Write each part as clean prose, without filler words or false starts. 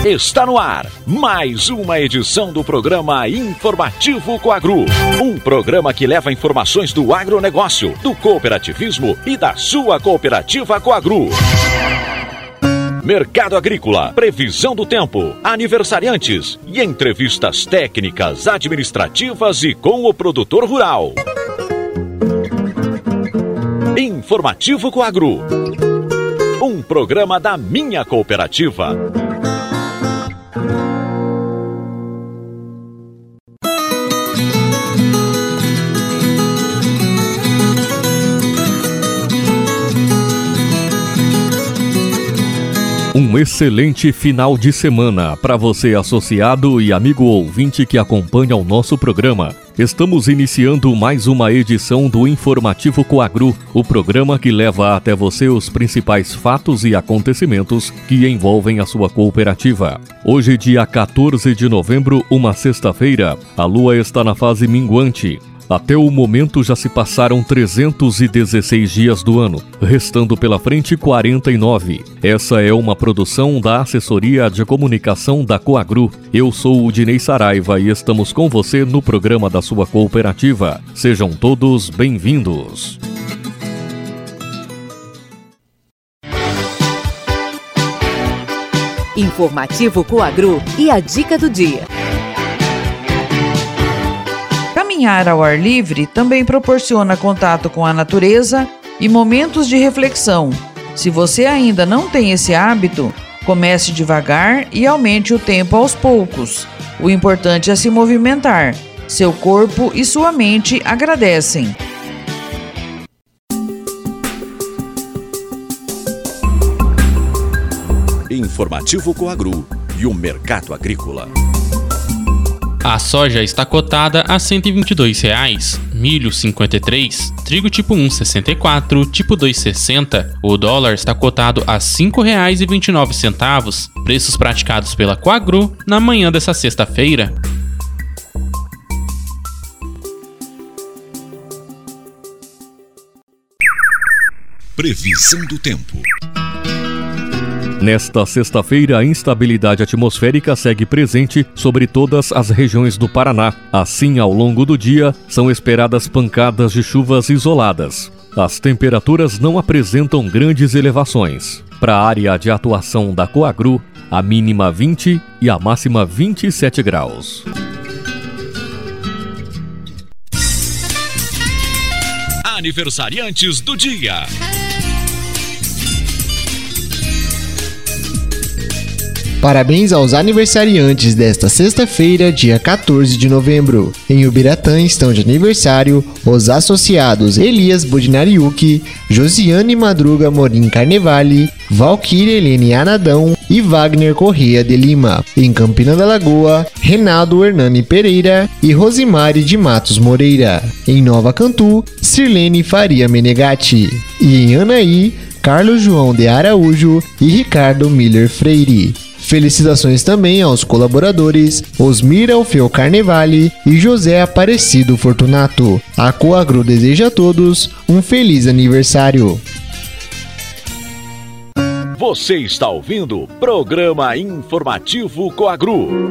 Está no ar mais uma edição do programa Informativo Coagro. Um programa que leva informações do agronegócio, do cooperativismo e da sua cooperativa Coagro. Mercado agrícola, previsão do tempo, aniversariantes e entrevistas técnicas, administrativas e com o produtor rural. Informativo Coagro. Um programa da minha cooperativa. Um excelente final de semana para você, associado e amigo ouvinte que acompanha o nosso programa. Estamos iniciando mais uma edição do Informativo Coagro, o programa que leva até você os principais fatos e acontecimentos que envolvem a sua cooperativa. Hoje, dia 14 de novembro, uma sexta-feira, a lua está na fase minguante. Até o momento já se passaram 316 dias do ano, restando pela frente 49. Essa é uma produção da Assessoria de Comunicação da Coagro. Eu sou o Dinei Saraiva e estamos com você no programa da sua cooperativa. Sejam todos bem-vindos. Informativo Coagro e a dica do dia. Caminhar ao ar livre também proporciona contato com a natureza e momentos de reflexão. Se você ainda não tem esse hábito, comece devagar e aumente o tempo aos poucos. O importante é se movimentar. Seu corpo e sua mente agradecem. Informativo Coagro e o mercado agrícola. A soja está cotada a R$ 122,00, milho R$ 53, trigo tipo 1 R$ 64, tipo 2 R$ 60. O dólar está cotado a R$ 5,29, preços praticados pela Coagro na manhã dessa sexta-feira. Previsão do tempo. Nesta sexta-feira, a instabilidade atmosférica segue presente sobre todas as regiões do Paraná. Assim, ao longo do dia, são esperadas pancadas de chuvas isoladas. As temperaturas não apresentam grandes elevações. Para a área de atuação da Coagro, a mínima 20 e a máxima 27 graus. Aniversariantes do dia. Parabéns aos aniversariantes desta sexta-feira, dia 14 de novembro. Em Ubiratã estão de aniversário os associados Elias Budinariuki, Josiane Madruga Morim Carnevale, Valquíria Helene Anadão e Wagner Corrêa de Lima. Em Campina da Lagoa, Renaldo Hernani Pereira e Rosimari de Matos Moreira. Em Nova Cantu, Sirlene Faria Menegatti. E em Anaí, Carlos João de Araújo e Ricardo Miller Freire. Felicitações também aos colaboradores Osmir Alfeu Carnevale e José Aparecido Fortunato. A Coagro deseja a todos um feliz aniversário. Você está ouvindo o programa Informativo Coagro.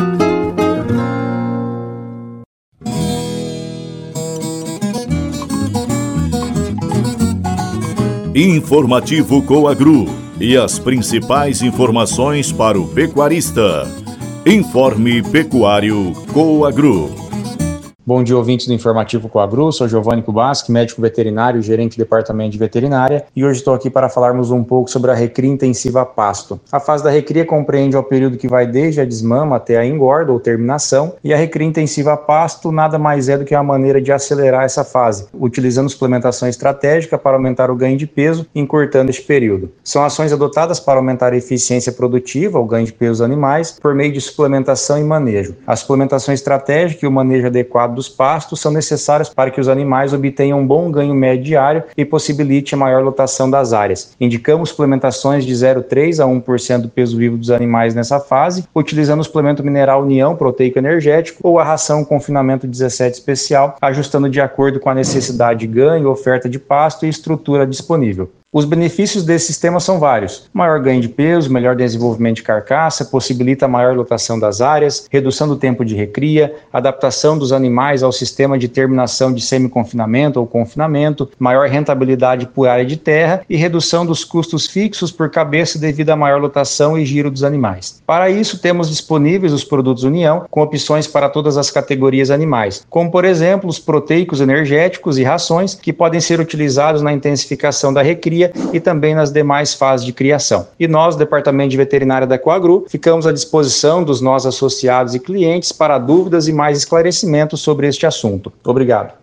Informativo Coagro. E as principais informações para o pecuarista. Informe Pecuário Coagro. Bom dia, ouvintes do Informativo Coagro. Sou Giovanni Kubaschi, médico veterinário, gerente do departamento de veterinária, e hoje estou aqui para falarmos um pouco sobre a recria intensiva a pasto. A fase da recria compreende o período que vai desde a desmama até a engorda ou terminação, e a recria intensiva a pasto nada mais é do que uma maneira de acelerar essa fase, utilizando suplementação estratégica para aumentar o ganho de peso, encurtando este período. São ações adotadas para aumentar a eficiência produtiva, o ganho de peso dos animais, por meio de suplementação e manejo. A suplementação estratégica e o manejo adequado dos pastos são necessárias para que os animais obtenham um bom ganho médio diário e possibilite a maior lotação das áreas. Indicamos suplementações de 0,3% a 1% do peso vivo dos animais nessa fase, utilizando o suplemento mineral União Proteico Energético ou a ração Confinamento 17 Especial, ajustando de acordo com a necessidade de ganho, oferta de pasto e estrutura disponível. Os benefícios desse sistema são vários. Maior ganho de peso, melhor desenvolvimento de carcaça, possibilita a maior lotação das áreas, redução do tempo de recria, adaptação dos animais ao sistema de terminação de semi-confinamento ou confinamento, maior rentabilidade por área de terra e redução dos custos fixos por cabeça devido à maior lotação e giro dos animais. Para isso, temos disponíveis os produtos União, com opções para todas as categorias animais, como, por exemplo, os proteicos energéticos e rações, que podem ser utilizados na intensificação da recria e também nas demais fases de criação. E nós, Departamento de Veterinária da Coagru, ficamos à disposição dos nossos associados e clientes para dúvidas e mais esclarecimentos sobre este assunto. Obrigado.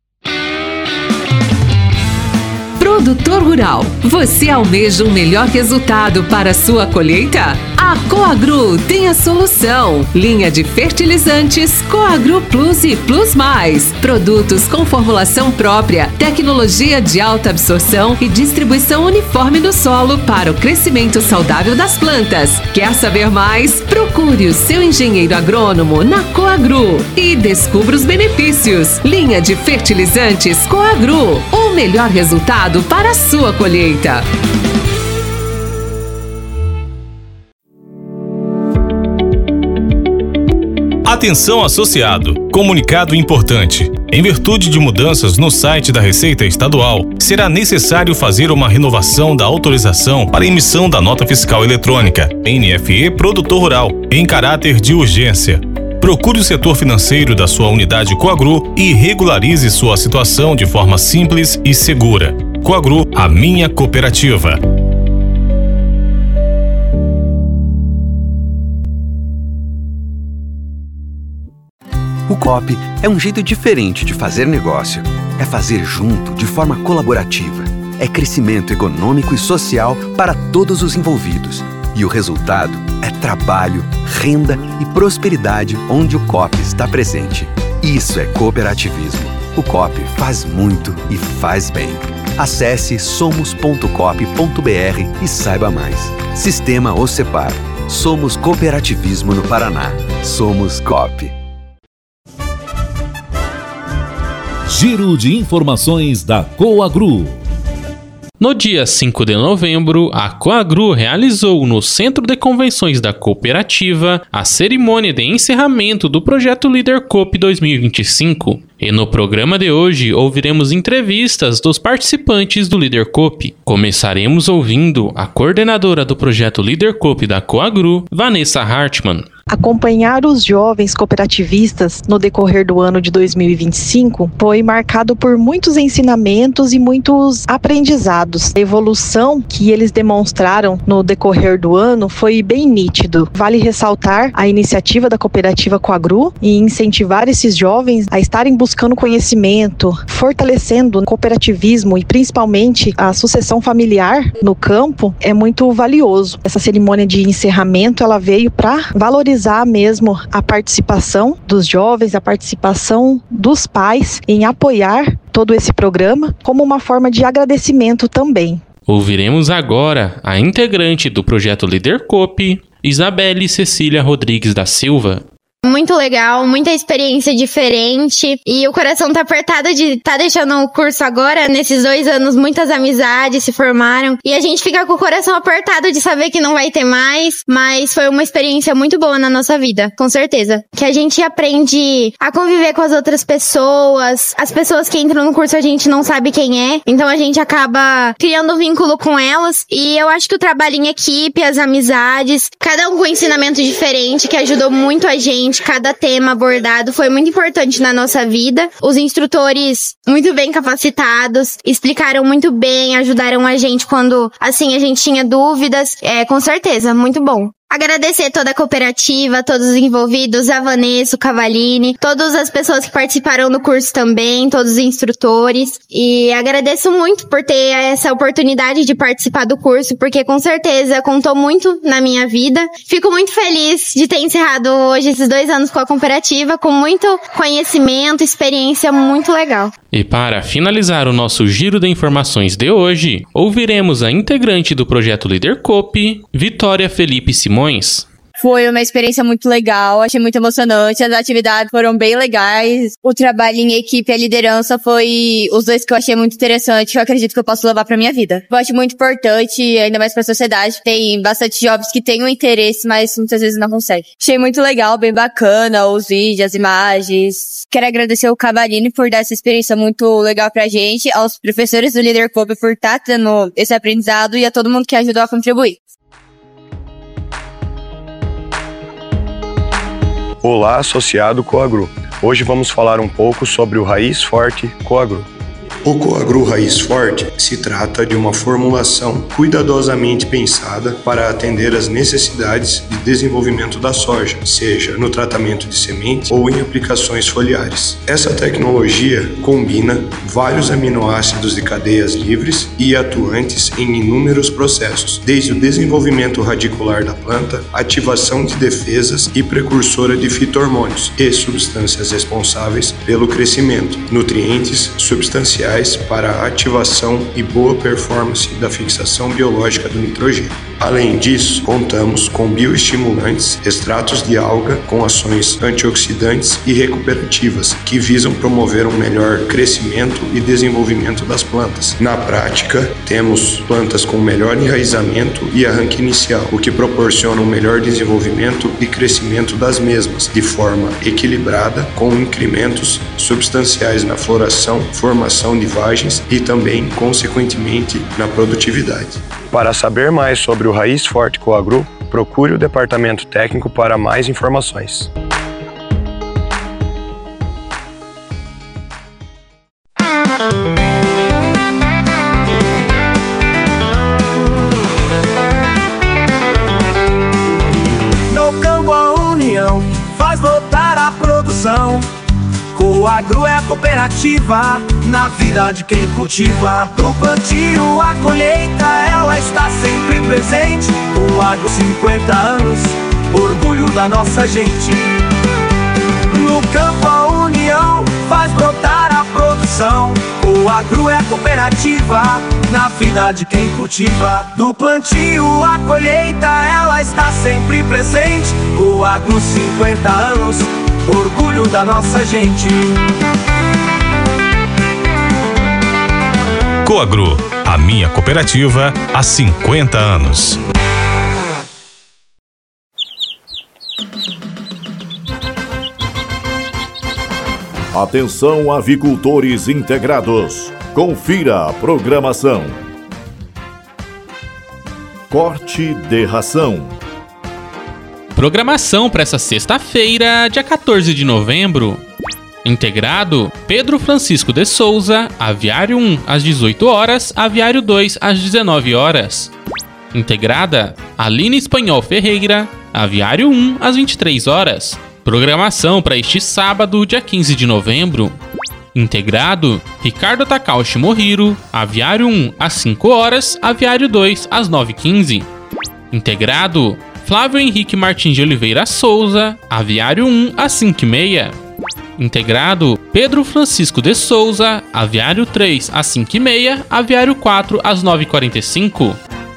Produtor rural, você almeja um melhor resultado para a sua colheita? A Coagru tem a solução. Linha de fertilizantes Coagru Plus e Plus Mais. Produtos com formulação própria, tecnologia de alta absorção e distribuição uniforme no solo para o crescimento saudável das plantas. Quer saber mais? Procure o seu engenheiro agrônomo na Coagru e descubra os benefícios. Linha de fertilizantes Coagru, o melhor resultado para a sua colheita. Atenção associado, comunicado importante. Em virtude de mudanças no site da Receita Estadual, será necessário fazer uma renovação da autorização para emissão da nota fiscal eletrônica, NFE Produtor Rural, em caráter de urgência. Procure o setor financeiro da sua unidade Coagru e regularize sua situação de forma simples e segura. Coagru, a minha cooperativa. O COP é um jeito diferente de fazer negócio. É fazer junto, de forma colaborativa. É crescimento econômico e social para todos os envolvidos. E o resultado é trabalho, renda e prosperidade onde o COP está presente. Isso é cooperativismo. O COP faz muito e faz bem. Acesse somos.cop.br e saiba mais. Sistema OCEPAR. Somos cooperativismo no Paraná. Somos COP. Giro de informações da Coagru. No dia 5 de novembro, a Coagru realizou no Centro de Convenções da Cooperativa a cerimônia de encerramento do projeto Líder Coop 2025. E no programa de hoje ouviremos entrevistas dos participantes do Líder Coop. Começaremos ouvindo a coordenadora do projeto Líder Coop da Coagru, Vanessa Hartmann. Acompanhar os jovens cooperativistas no decorrer do ano de 2025 foi marcado por muitos ensinamentos e muitos aprendizados. A evolução que eles demonstraram no decorrer do ano foi bem nítido. Vale ressaltar a iniciativa da cooperativa Coagru e incentivar esses jovens a estarem buscando conhecimento, fortalecendo o cooperativismo e principalmente a sucessão familiar no campo é muito valioso. Essa cerimônia de encerramento ela veio para valorizar mesmo a participação dos jovens, a participação dos pais em apoiar todo esse programa como uma forma de agradecimento também. Ouviremos agora a integrante do projeto Líder Coop, Isabelle Cecília Rodrigues da Silva. Muito legal, muita experiência diferente e o coração tá apertado de tá deixando o curso agora. Nesses 2 anos muitas amizades se formaram e a gente fica com o coração apertado de saber que não vai ter mais, mas foi uma experiência muito boa na nossa vida, com certeza. Que a gente aprende a conviver com as outras pessoas, as pessoas que entram no curso a gente não sabe quem é, então a gente acaba criando um vínculo com elas e eu acho que o trabalho em equipe, as amizades, cada um com um ensinamento diferente que ajudou muito a gente. Cada tema abordado foi muito importante na nossa vida. Os instrutores muito bem capacitados, explicaram muito bem, ajudaram a gente quando, assim, a gente tinha dúvidas. Com certeza, muito bom. Agradecer toda a cooperativa, todos os envolvidos, a Vanessa, o Cavalini, todas as pessoas que participaram do curso também, todos os instrutores. E agradeço muito por ter essa oportunidade de participar do curso, porque com certeza contou muito na minha vida. Fico muito feliz de ter encerrado hoje esses 2 anos com a cooperativa, com muito conhecimento, experiência muito legal. E para finalizar o nosso giro de informações de hoje, ouviremos a integrante do projeto Líder Coop, Vitória Felipe Simões. Foi uma experiência muito legal, achei muito emocionante, as atividades foram bem legais, o trabalho em equipe e a liderança foi os dois que eu achei muito interessante, que eu acredito que eu posso levar pra minha vida. Eu acho muito importante, ainda mais pra sociedade, tem bastante jovens que têm um interesse, mas muitas vezes não conseguem. Achei muito legal, bem bacana, os vídeos, as imagens. Quero agradecer ao Cavarini por dar essa experiência muito legal pra gente, aos professores do Líder Club por estar tendo esse aprendizado e a todo mundo que ajudou a contribuir. Olá, associado Coagru. Hoje vamos falar um pouco sobre o Raiz Forte Coagru. O Coagru Raiz Forte se trata de uma formulação cuidadosamente pensada para atender às necessidades de desenvolvimento da soja, seja no tratamento de semente ou em aplicações foliares. Essa tecnologia combina vários aminoácidos de cadeias livres e atuantes em inúmeros processos, desde o desenvolvimento radicular da planta, ativação de defesas e precursora de fito-hormônios e substâncias responsáveis pelo crescimento, nutrientes substanciais para a ativação e boa performance da fixação biológica do nitrogênio. Além disso, contamos com bioestimulantes, extratos de alga com ações antioxidantes e recuperativas que visam promover um melhor crescimento e desenvolvimento das plantas. Na prática, temos plantas com melhor enraizamento e arranque inicial, o que proporciona um melhor desenvolvimento e crescimento das mesmas, de forma equilibrada, com incrementos substanciais na floração, formação de vagens e também, consequentemente, na produtividade. Para saber mais sobre o Raiz Forte Coagru, procure o departamento técnico para mais informações. No campo a união faz voltar a produção. Coagru é a cooperativa na vida de quem cultiva. Do plantio à colheita ela está sempre presente. Coagru 50 anos, orgulho da nossa gente. No campo a união faz brotar a produção. Coagru é a cooperativa na vida de quem cultiva. Do plantio à colheita ela está sempre presente. Coagru 50 anos, orgulho da nossa gente. Coagru, a minha cooperativa há 50 anos. Atenção, avicultores integrados. Confira a programação. Corte de ração. Programação para essa sexta-feira, dia 14 de novembro. Integrado, Pedro Francisco de Souza, Aviário 1 às 18 horas, Aviário 2 às 19 horas. Integrada, Aline Espanhol Ferreira, Aviário 1 às 23 horas. Programação para este sábado, dia 15 de novembro. Integrado, Ricardo Takaushi Moriro, Aviário 1 às 5 horas, Aviário 2 às 9h15. Integrado, Flávio Henrique Martins de Oliveira Souza, Aviário 1 às 5h30. Integrado, Pedro Francisco de Souza, Aviário 3 às 5h30, Aviário 4 às 9h45.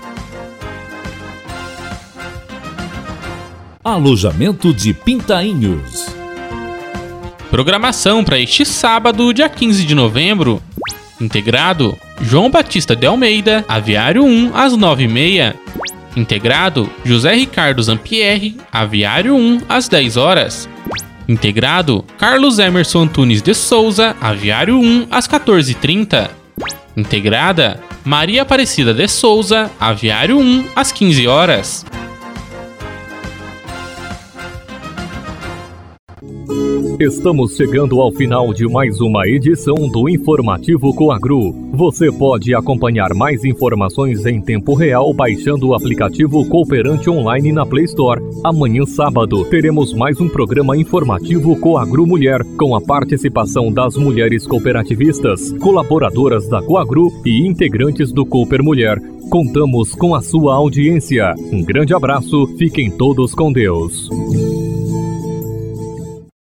Alojamento de Pintainhos. Programação para este sábado, dia 15 de novembro. Integrado, João Batista de Almeida, Aviário 1 às 9h30. Integrado, José Ricardo Zampierre, Aviário 1 às 10 horas. Integrado, Carlos Emerson Antunes de Souza, Aviário 1 às 14h30. Integrada, Maria Aparecida de Souza, Aviário 1 às 15 horas. Estamos chegando ao final de mais uma edição do Informativo Coagru. Você pode acompanhar mais informações em tempo real baixando o aplicativo Cooperante Online na Play Store. Amanhã, sábado, teremos mais um programa informativo Coagru Mulher, com a participação das mulheres cooperativistas, colaboradoras da Coagru e integrantes do Cooper Mulher. Contamos com a sua audiência. Um grande abraço, fiquem todos com Deus.